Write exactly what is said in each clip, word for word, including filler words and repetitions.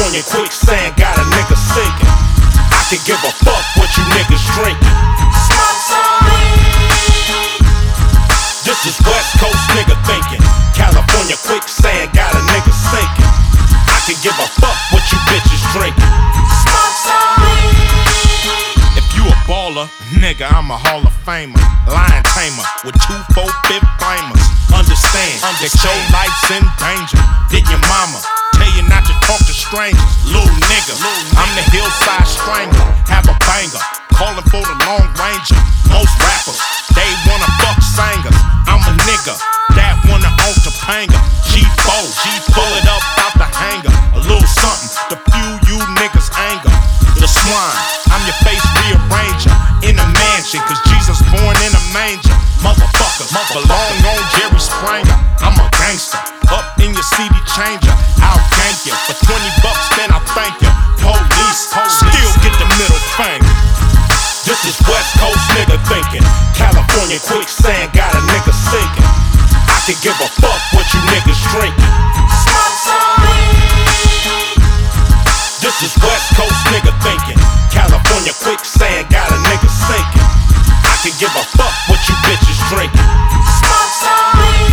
California quicksand got a nigga sinking. I can give a fuck what you niggas drinking. Smoke some weed. This is West Coast nigga thinking. California quicksand got a nigga sinking. I can give a fuck what you bitches drinking. Smoke some weed. If you a baller, nigga, I'm a Hall of Famer. Lion tamer with two, four, fifth flamers. Understand, that your life's in danger. Did your mama tell you not to talk to strangers? Little nigga, I'm the hillside strangler. Have a banger, calling for the long ranger. Most rappers, they wanna fuck singers. I'm a nigga that wanna own Topanga. G four, G pull it up out the hanger. A little something to fuel you niggas' anger. The swine, I'm your face rearranger. In a mansion, cause Jesus born in a manger. Motherfuckers, belong on Jerry Springer. I'm a gangster, up in your C D changer. I'll gank you, for twenty bucks then I'll thank you. Police, still get the middle finger. This is West Coast nigga thinking. California quicksand got a nigga sinking. I can give a fuck what you niggas drinking. Smoke some weed. This is West Coast nigga thinking. California quicksand got a nigga sinking. I can give a fuck what you bitches drinking. Smoke some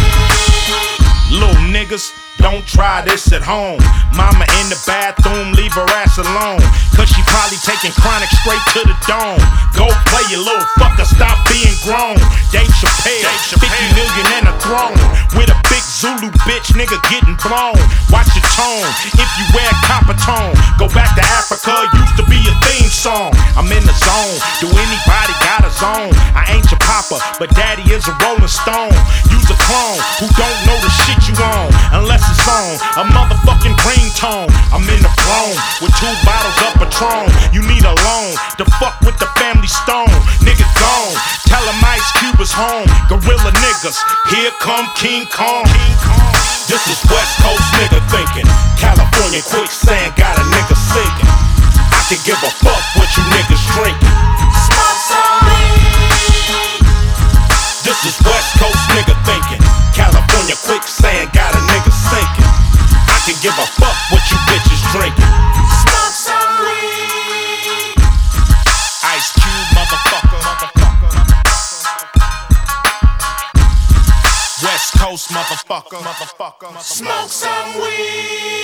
weed. Little niggas, don't try this at home. Mama in the bathroom, leave her ass alone. Cause she probably taking chronic straight to the dome. Go play your little fucker, stop being grown. Dave Chappelle, fifty million and a throne. With a big Zulu bitch, nigga getting blown. Watch your tone, if you wear copper tone. Go back to Africa, used to be a theme song. I'm in the zone, do anybody got a zone? I ain't your papa, but daddy is a rolling stone. Use a clone, who don't know the shit you on. Unless it's on a motherfucking green tone. I'm in the throne with two bottles of Patron. You need a loan to fuck with the family stone. Nigga gone, tell him Ice Cube is home. Gorilla niggas, here come King Kong. This is West Coast nigga thinking. California quicksand got a nigga sinking. I can give a fuck what you niggas drinking. Smoke some weed. This is West Coast nigga thinking. California quicksand got a nigga sinking. I can give a fuck what you bitches drinking. Smoke some weed. Ice Cube, motherfucker, motherfucker. West Coast, motherfucker, motherfucker. Smoke some weed.